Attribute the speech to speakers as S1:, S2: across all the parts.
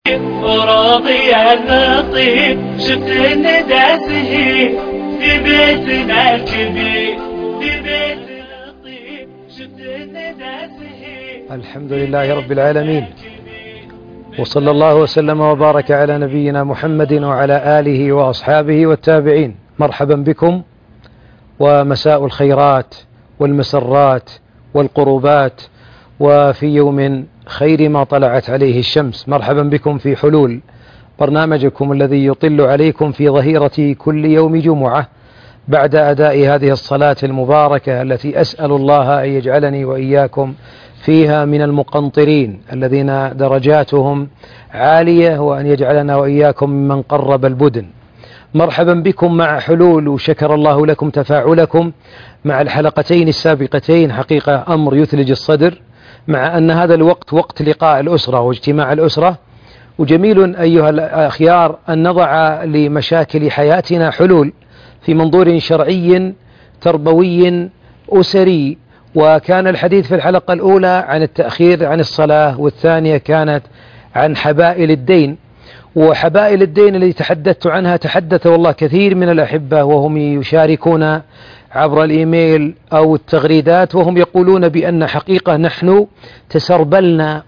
S1: وراضي النطيب شفت الندى سهيب في بيتنا الكبير في بيت لطيف شفت الندى سهيب.
S2: الحمد لله رب العالمين، وصلى الله وسلم وبارك على نبينا محمد وعلى آله وأصحابه والتابعين. مرحبا بكم، ومساء الخيرات والمسرات والقربات، وفي يوم خير ما طلعت عليه الشمس. مرحبا بكم في حلول، برنامجكم الذي يطل عليكم في ظهيرة كل يوم جمعة بعد أداء هذه الصلاة المباركة التي أسأل الله أن يجعلني وإياكم فيها من المقنطرين الذين درجاتهم عالية، وأن يجعلنا وإياكم ممن قرب البدن. مرحبا بكم مع حلول، وشكر الله لكم تفاعلكم مع الحلقتين السابقتين. حقيقة أمر يثلج الصدر، مع أن هذا الوقت وقت لقاء الأسرة واجتماع الأسرة، وجميل أيها الأخيار أن نضع لمشاكل حياتنا حلول في منظور شرعي تربوي أسري. وكان الحديث في الحلقة الأولى عن التأخير عن الصلاة، والثانية كانت عن حبائل الدين. وحبائل الدين التي تحدثت عنها تحدث والله كثير من الأحبة وهم يشاركون عبر الإيميل أو التغريدات، وهم يقولون بأن حقيقة نحن تسربلنا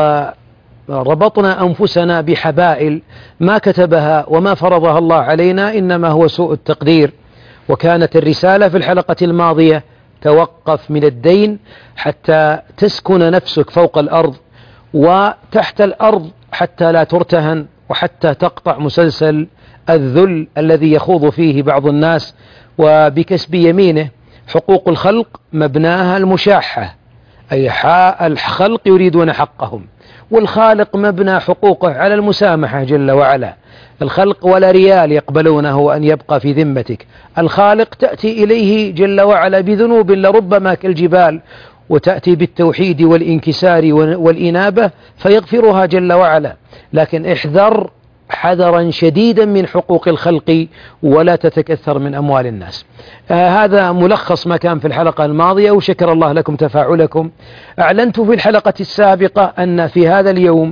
S2: وربطنا أنفسنا بحبائل ما كتبها وما فرضها الله علينا، إنما هو سوء التقدير. وكانت الرسالة في الحلقة الماضية: توقف من الدين حتى تسكن نفسك فوق الأرض وتحت الأرض حتى لا ترتهن، وحتى تقطع مسلسل الذل الذي يخوض فيه بعض الناس وبكسب يمينه. حقوق الخلق مبناها المشاحة، أي الخلق يريدون حقهم، والخالق مبنى حقوقه على المسامحة جل وعلا. الخلق ولا ريال يقبلونه أن يبقى في ذمتك. الخالق تأتي إليه جل وعلا بذنوب لربما كالجبال، وتأتي بالتوحيد والإنكسار والإنابة فيغفرها جل وعلا. لكن احذر حذرا شديدا من حقوق الخلق، ولا تتكثر من أموال الناس. هذا ملخص ما كان في الحلقة الماضية، وشكر الله لكم تفاعلكم. أعلنت في الحلقة السابقة أن في هذا اليوم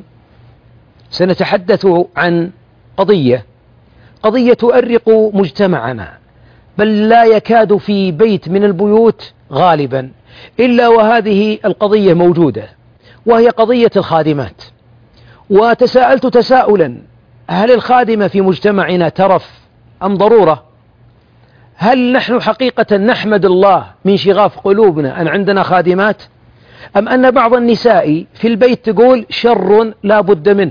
S2: سنتحدث عن قضية تؤرق مجتمعنا، بل لا يكاد في بيت من البيوت غالبا إلا وهذه القضية موجودة، وهي قضية الخادمات. وتساءلت تساؤلا: هل الخادمة في مجتمعنا ترف أم ضرورة؟ هل نحن حقيقة نحمد الله من شغاف قلوبنا أن عندنا خادمات، أم أن بعض النساء في البيت تقول شر لا بد منه،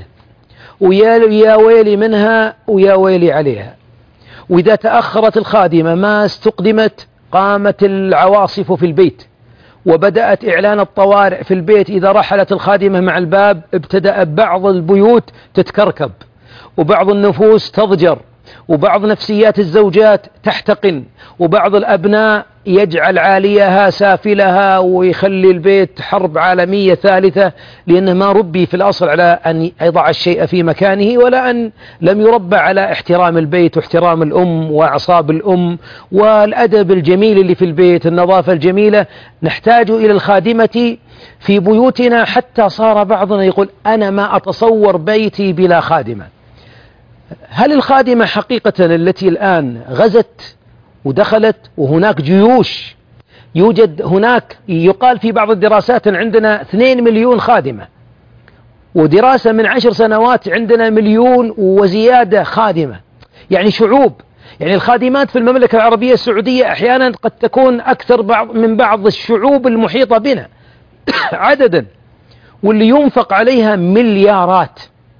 S2: ويا ويلي منها ويا ويلي عليها؟ وإذا تأخرت الخادمة ما استقدمت قامت العواصف في البيت، وبدأت إعلان الطوارئ في البيت. إذا رحلت الخادمة مع الباب ابتدأ بعض البيوت تتكركب، وبعض النفوس تضجر، وبعض نفسيات الزوجات تحتقن، وبعض الأبناء يجعل عاليها سافلها ويخلي البيت حرب عالمية ثالثة، لأنه ما ربي في الأصل على أن يضع الشيء في مكانه، ولا أن لم يربى على احترام البيت واحترام الأم وأعصاب الأم والأدب الجميل اللي في البيت، النظافة الجميلة. نحتاج إلى الخادمة في بيوتنا، حتى صار بعضنا يقول أنا ما أتصور بيتي بلا خادمة. هل الخادمة حقيقة التي الآن غزت ودخلت، وهناك جيوش، يوجد هناك يقال في بعض الدراسات أن عندنا 2 مليون خادمة، ودراسة من 10 سنوات عندنا 1,000,000 وزيادة خادمة، يعني شعوب. يعني الخادمات في المملكة العربية السعودية أحيانا قد تكون أكثر من بعض الشعوب المحيطة بنا عددا، واللي ينفق عليها مليارات.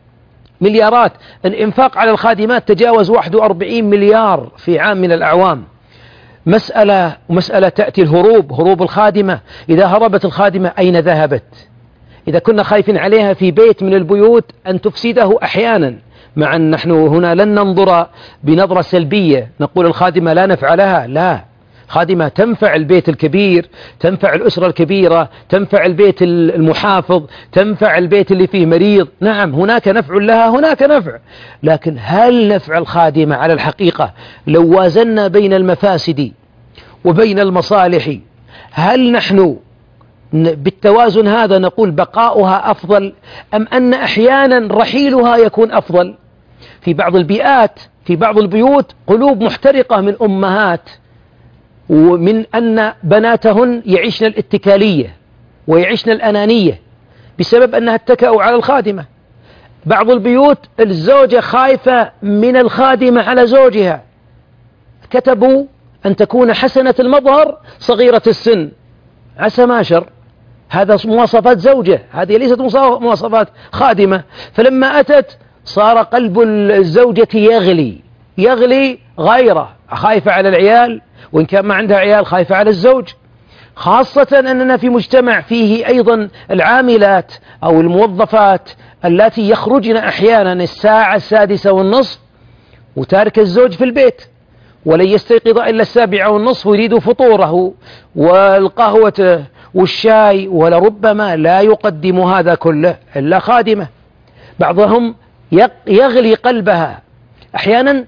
S2: الإنفاق على الخادمات تجاوز 41 مليار في عام من الأعوام. مسألة تأتي هروب الخادمة. إذا هربت الخادمة أين ذهبت؟ إذا كنا خايفين عليها في بيت من البيوت أن تفسده أحيانا، مع أن نحن هنا لن ننظر بنظرة سلبية نقول الخادمة لا نفع لها، لا، خادمة تنفع البيت الكبير، تنفع الأسرة الكبيرة، تنفع البيت المحافظ، تنفع البيت اللي فيه مريض. نعم هناك نفع لها، هناك نفع. لكن هل نفع الخادمة على الحقيقة لو وازنا بين المفاسد وبين المصالح، هل نحن بالتوازن هذا نقول بقاؤها أفضل أم أن أحيانا رحيلها يكون أفضل؟ في بعض البيئات في بعض البيوت قلوب محترقة من أمهات ومن أن بناتهن يعيشن الاتكالية ويعيشن الأنانية بسبب أنها اتكأوا على الخادمة. بعض البيوت الزوجة خايفة من الخادمة على زوجها، كتبوا أن تكون حسنة المظهر صغيرة السن، عسى ما شر، هذا مواصفات زوجة، هذه ليست مواصفات خادمة. فلما أتت صار قلب الزوجة يغلي غيره، خايفة على العيال، وإن كان ما عندها عيال خايفة على الزوج، خاصة أننا في مجتمع فيه أيضا العاملات أو الموظفات التي يخرجن أحيانا الساعة 6:30 وتارك الزوج في البيت، ولن يستيقظ إلا 7:30 ويريد فطوره والقهوة والشاي، ولربما لا يقدم هذا كله إلا خادمة. بعضهم يغلي قلبها، أحيانا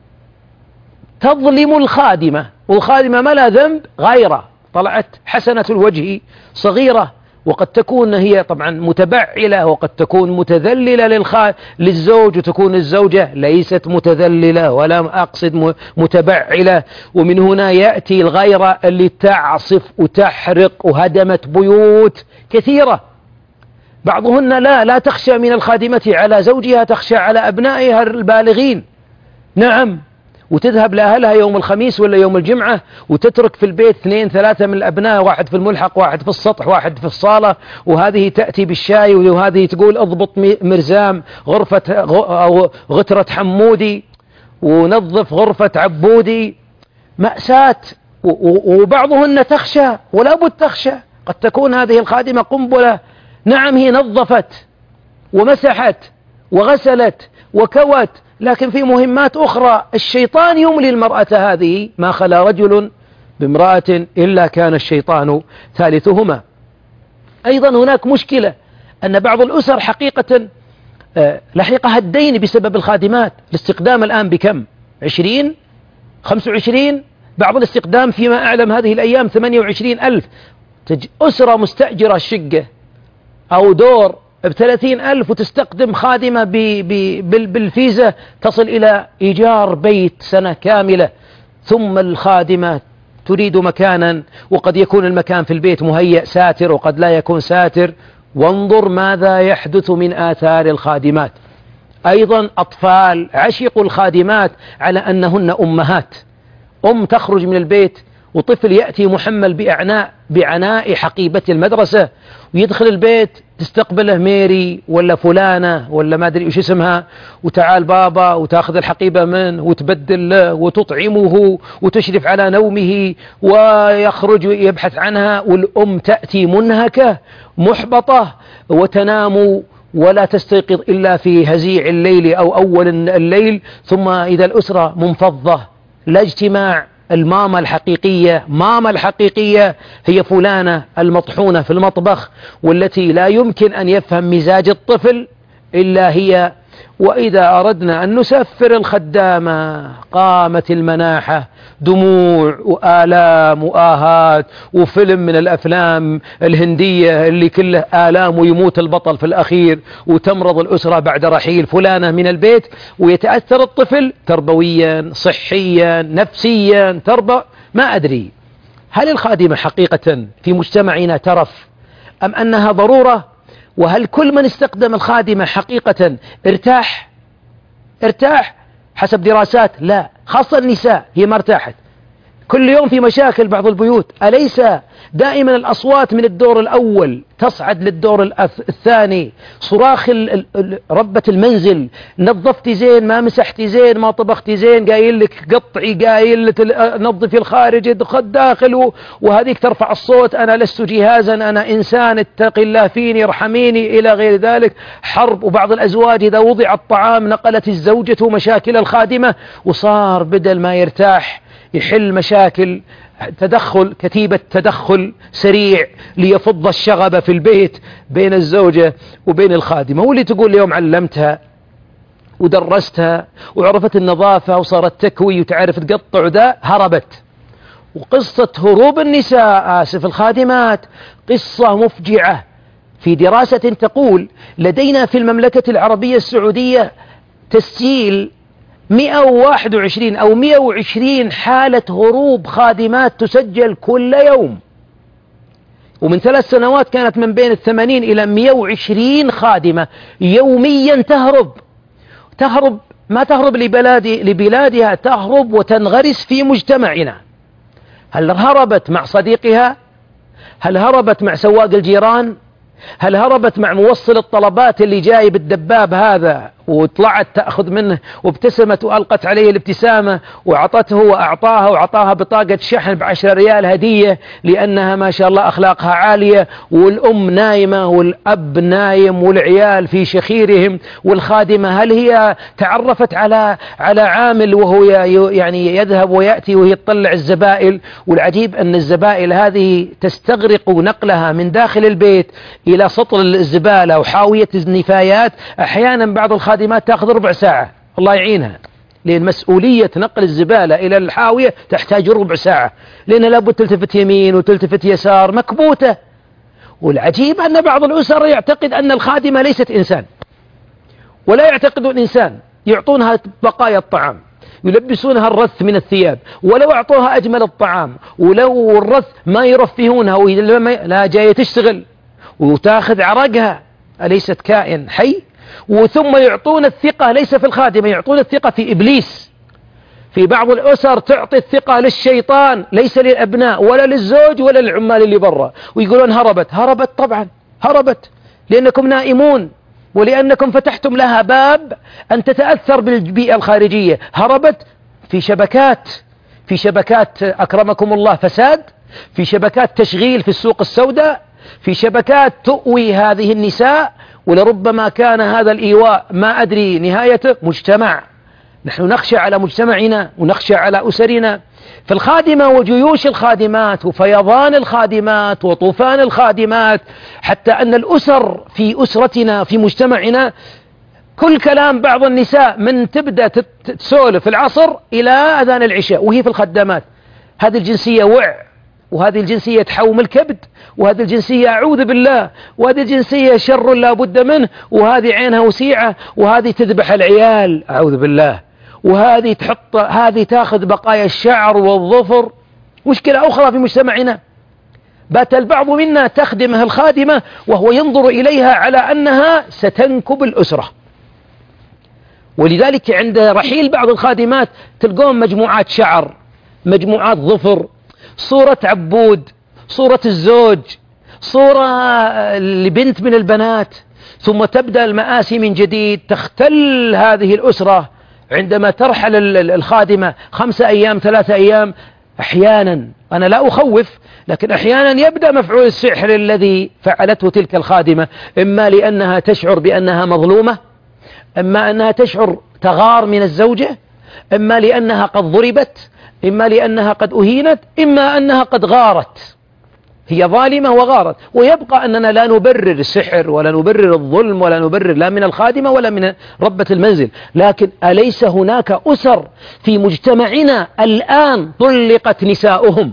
S2: تظلم الخادمة، والخادمة ما لا ذنب غيره، طلعت حسنة الوجه صغيرة، وقد تكون هي طبعا متبعلة، وقد تكون متذللة للزوج، وتكون الزوجة ليست متذللة ولا أقصد متبعلة. ومن هنا يأتي الغيرة اللي تعصف وتحرق وهدمت بيوت كثيرة. بعضهن لا تخشى من الخادمة على زوجها، تخشى على أبنائها البالغين، نعم، وتذهب لأهلها يوم الخميس ولا يوم الجمعة وتترك في البيت 2-3 من الأبناء، واحد في الملحق، واحد في السطح، واحد في الصالة، وهذه تأتي بالشاي، وهذه تقول اضبط مرزام غرفة أو غترة حمودي، ونظف غرفة عبودي. مأساة. وبعضهن تخشى، ولا بد تخشى، قد تكون هذه الخادمة قنبلة، نعم هي نظفت ومسحت وغسلت وكوت، لكن في مهمات أخرى الشيطان يملي المرأة هذه، ما خلا رجل بامرأة إلا كان الشيطان ثالثهما. أيضا هناك مشكلة أن بعض الأسر حقيقة لحقها الدين بسبب الخادمات. الاستقدام الآن بكم؟ 20 25، بعض الاستقدام فيما أعلم هذه الأيام 28,000. أسرة مستأجرة شقة أو دور ب30,000 وتستقدم خادمة بالفيزا تصل إلى إيجار بيت سنة كاملة، ثم الخادمة تريد مكانا، وقد يكون المكان في البيت مهيأ ساتر وقد لا يكون ساتر. وانظر ماذا يحدث من آثار الخادمات. أيضا أطفال عشقوا الخادمات على أنهن أمهات. تخرج من البيت وطفل يأتي محمل بعناء حقيبة المدرسة، ويدخل البيت تستقبله ميري ولا فلانة ولا ما أدري وش اسمها، وتعال بابا، وتأخذ الحقيبة منه وتبدل له وتطعمه وتشرف على نومه، ويخرج يبحث عنها، والأم تأتي منهكة محبطة وتنام ولا تستيقظ إلا في هزيع الليل أو أول الليل. ثم إذا الأسرة منفضة لا اجتماع، الماما الحقيقية هي فلانة المطحونة في المطبخ، والتي لا يمكن أن يفهم مزاج الطفل إلا هي. وإذا أردنا أن نسفر الخدامة قامت المناحة، دموع وآلام وآهات، وفيلم من الأفلام الهندية اللي كله آلام ويموت البطل في الأخير، وتمرض الأسرة بعد رحيل فلانة من البيت، ويتأثر الطفل تربويا صحيا نفسيا ما أدري. هل الخادمة حقيقة في مجتمعنا ترف أم أنها ضرورة؟ وهل كل من استخدم الخادمة حقيقة ارتاح؟ حسب دراسات لا، خاصة النساء هي ما ارتاحت، كل يوم في مشاكل بعض البيوت. أليس دائما الأصوات من الدور الأول تصعد للدور الثاني، صراخ ربة المنزل، نظفتي زين، ما مسحتي زين، ما طبختي زين، قايل لك قطعي، قايل لك نظفي الخارج، ادخل داخل، وهذيك ترفع الصوت، أنا لست جهازا، أنا إنسان، اتقي الله فيني، ارحميني، إلى غير ذلك. حرب. وبعض الأزواج إذا وضع الطعام نقلت الزوجة مشاكل الخادمة، وصار بدل ما يرتاح يحل مشاكل، كتيبة تدخل سريع ليفض الشغب في البيت بين الزوجة وبين الخادمة. واللي تقول اليوم علمتها ودرستها وعرفت النظافة وصارت تكوي وتعرف تقطع، هربت وقصة هروب النساء الخادمات قصة مفجعة. في دراسة تقول لدينا في المملكة العربية السعودية تسجيل 121 أو 120 حالة هروب خادمات تسجل كل يوم، ومن 3 سنوات كانت من بين 80 إلى 120 خادمة يوميا تهرب ما تهرب لبلادها، تهرب وتنغرس في مجتمعنا. هل هربت مع صديقها؟ هل هربت مع سواق الجيران؟ هل هربت مع موصل الطلبات اللي جاي بالدباب هذا وطلعت تأخذ منه وابتسمت وألقت عليه الابتسامة وعطته وأعطاها بطاقة شحن ب10 ريال هدية لأنها ما شاء الله أخلاقها عالية، والأم نايمة والأب نايم والعيال في شخيرهم، والخادمة هل هي تعرفت على عامل وهو يعني يذهب ويأتي وهي تطلع الزبائل؟ والعجيب أن الزبائل هذه تستغرق نقلها من داخل البيت إلى سطل الزبالة وحاوية النفايات. أحيانا بعض الخادمات تأخذ ربع ساعة، الله يعينها، لأن مسؤولية نقل الزبالة إلى الحاوية تحتاج ربع ساعة، لأن لابد تلتفت يمين وتلتفت يسار، مكبوتة. والعجيب أن بعض الأسر يعتقد أن الخادمة ليست إنسان، ولا يعتقدون إنسان، يعطونها بقايا الطعام، يلبسونها الرث من الثياب، ولو أعطوها أجمل الطعام ولو الرث ما يرفهونها، لا جاية تشتغل وتاخذ عرقها، أليست كائن حي؟ وثم يعطون الثقة ليس في الخادمة، يعطون الثقة في إبليس. في بعض الأسر تعطي الثقة للشيطان ليس للأبناء ولا للزوج ولا للعمال اللي برا، ويقولون هربت طبعا هربت لأنكم نائمون ولأنكم فتحتم لها باب أن تتأثر بالبيئة الخارجية. هربت في شبكات أكرمكم الله فساد، في شبكات تشغيل في السوق السوداء، في شبكات تؤوي هذه النساء، ولربما كان هذا الإيواء ما أدري نهايته مجتمع. نحن نخشى على مجتمعنا ونخشى على أسرنا. فالخادمة وجيوش الخادمات وفيضان الخادمات وطوفان الخادمات، حتى أن الأسر في أسرتنا في مجتمعنا كل كلام بعض النساء من تبدأ تسولف العصر إلى أذان العشاء وهي في الخدامات. هذه الجنسية وهذه الجنسية تحوم الكبد، وهذه الجنسية أعوذ بالله، وهذه الجنسية شر لا بد منه، وهذه عينها وسيعة، وهذه تذبح العيال أعوذ بالله، وهذه هذه تأخذ بقايا الشعر والظفر. مشكلة أخرى في مجتمعنا، بات البعض منا تخدمه الخادمة وهو ينظر إليها على أنها ستنكب الأسرة، ولذلك عند رحيل بعض الخادمات تلقون مجموعات شعر، مجموعات ظفر، صورة عبود، صورة الزوج، صورة لبنت من البنات، ثم تبدأ المآسي من جديد. تختل هذه الأسرة عندما ترحل الخادمة 5 أيام 3 أيام. أحيانا أنا لا أخوف، لكن أحيانا يبدأ مفعول السحر الذي فعلته تلك الخادمة، إما لأنها تشعر بأنها مظلومة، إما أنها تشعر تغار من الزوجة، إما لأنها قد ضربت، إما لأنها قد أهينت، إما أنها قد غارت، هي ظالمة وغارت. ويبقى أننا لا نبرر السحر ولا نبرر الظلم ولا نبرر لا من الخادمة ولا من ربة المنزل، لكن أليس هناك أسر في مجتمعنا الآن طلقت نساؤهم،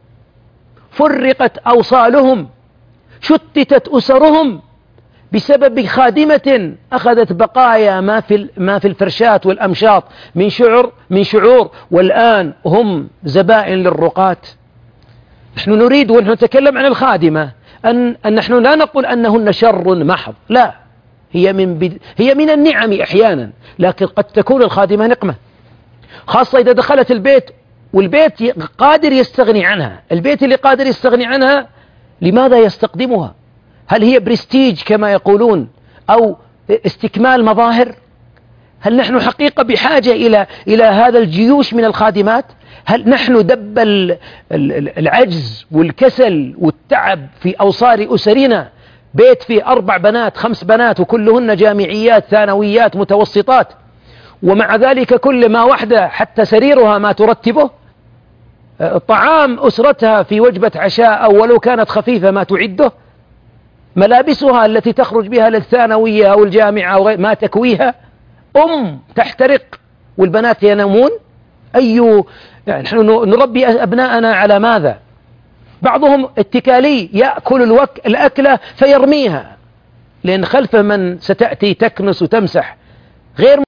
S2: فرقت أوصالهم، شتتت أسرهم بسبب خادمة أخذت بقايا ما في الفرشات والأمشاط من شعور، والآن هم زبائن للرقاة. نحن نريد ونحن نتكلم عن الخادمة أن نحن لا نقول أنهن شر محض، لا، هي من النعم أحيانا، لكن قد تكون الخادمة نقمة، خاصة إذا دخلت البيت والبيت قادر يستغني عنها. البيت اللي قادر يستغني عنها لماذا يستقدمها؟ هل هي برستيج كما يقولون أو استكمال مظاهر؟ هل نحن حقيقة بحاجة إلى هذا الجيوش من الخادمات؟ هل نحن دب العجز والكسل والتعب في أوصار أسرنا؟ بيت فيه 4 بنات 5 بنات وكلهن جامعيات ثانويات متوسطات، ومع ذلك كل ما وحدة حتى سريرها ما ترتبه، طعام أسرتها في وجبة عشاء أو ولو كانت خفيفة ما تعده، ملابسها التي تخرج بها للثانوية أو الجامعة أو ما تكويها، تحترق والبنات ينامون. يعني نحن نربي أبناءنا على ماذا؟ بعضهم اتكالي يأكل الأكلة فيرميها، لأن خلف من ستأتي تكنس وتمسح غير